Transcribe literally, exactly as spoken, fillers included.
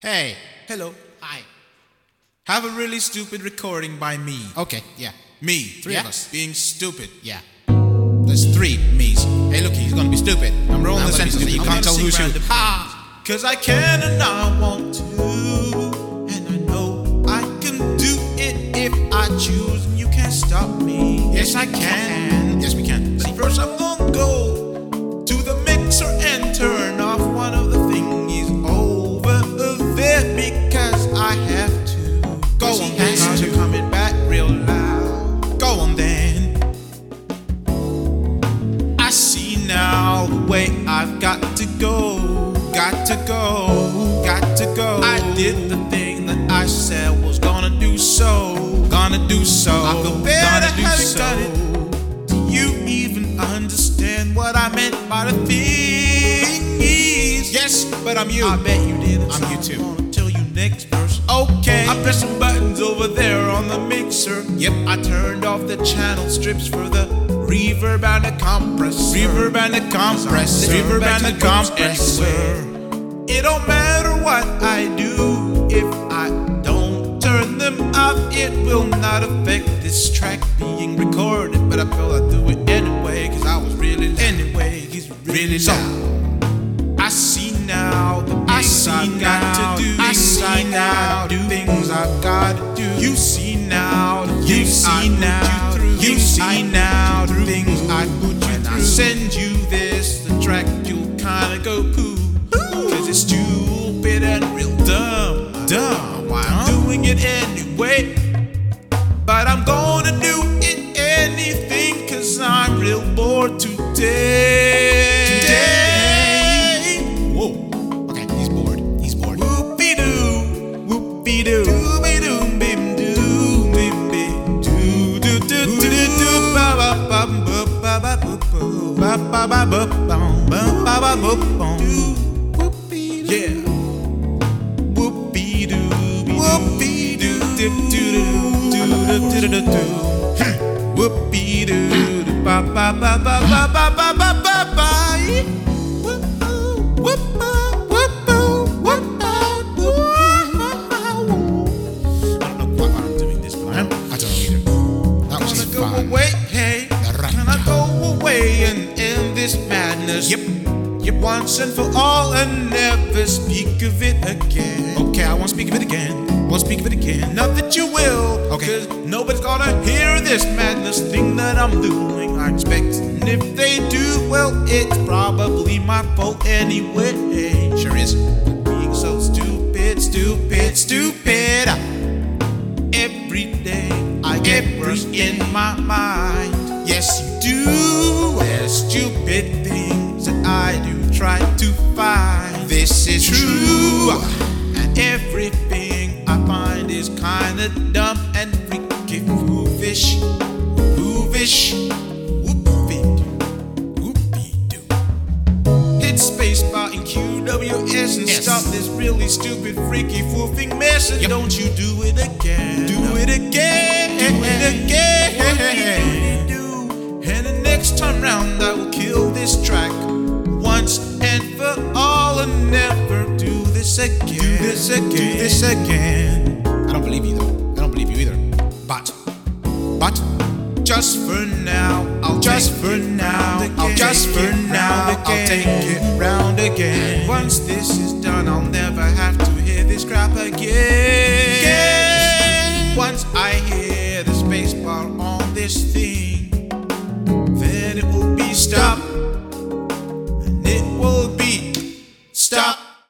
Hey, Hello. hi. Have a really stupid recording by me. Okay, yeah, Me. Three yeah, of us. Being stupid. yeah. There's three me's. Hey, look, he's gonna be stupid. I'm rolling I'm the gonna be sentences. stupid. You I'm can't gonna tell who's sing who. round the Ha! Cause I can and I want to. And I know I can do it if I choose. And you can't stop me. Yes, I can. Yes, we can. See, first I'm gonna go to the mixer and turn off one of the thingies over there because I have to. Go Cause on, he has has to. to coming back real loud. Go on then. I see now the way I've got to go. Got to go. Got to go. I did the thing that I said was gonna do so. Gonna do so. I feel better Gonna do having so. done it. Do you even understand what I meant by the thingies? Yes, but I'm you. I bet you did. I'm you too. I'm gonna tell you next verse. Okay. I pressed some buttons over there on the mixer. Yep. I turned off the channel strips for the reverb and the compressor. Reverb and the compressor. Reverb and the compressor. compressor. It don't matter what I do if I don't turn them off. It will not affect this track being recorded. But I feel I'd do it anyway, cause I was really loud. Anyway, he's really So, loud. I see now the things I see I've got now, to do. I Things see I now, gotta do. Things I've gotta do. You see now the You things see I put now, you through. you You see see now the through. things I put you When through. I Send you this, the track you'll kinda go poo. Cause it's stupid and real dumb. Dumb. Why I'm doing it anyway. But I'm gonna do it anything, cause I'm real bored today. Today. whoa. Okay, he's bored. He's bored. Whoopie doo, whoopie doo, doobie doo, bim doo, bim bim doo, doo doo doo doo, ba ba ba ba ba ba ba ba ba ba ba ba ba ba ba ba. Yeah. Whoopie doo, whoopie doo, dip doo doo doo doo doo doo. Whoopie doo, ba ba ba ba ba ba ba ba ba ba. Whoop whoop whoop I don't know quite why I'm doing this, but I am. I don't know either. That was Gonna just go fun. away, hey. Can I go away and end this madness? Yep. Yep. Once and for all, and never speak of it again. Okay, I won't speak of it again. Won't speak of it again. Not that you will, Okay. cause nobody's gonna hear this madness thing that I'm doing, I expect. And if they do, well, it's probably my fault anyway. Sure is. Being so stupid, stupid, stupid. Every day I get worse in my mind. Yes, you do. There's stupid things that I do try to find. This is true. And everything I find is kinda dumb and freaking foofish. Foofish. Whoopie-doo. Whoopie-doo. Hit spacebar in Q W S and Yes. stop this really stupid, freaky, foofing mess. And Yep. don't you do it again. Do it again. Do it again. Whoopie-doo. And the next time round I will kill this track once and for all and never do this again. Do this again. Do this again. I don't believe you though. I don't believe you either. But, but, Just for now, I'll Just take for it now, round I'll again. just for Take it now, round I'll again. take it round again. Once this is done, I'll never have to hear this crap again.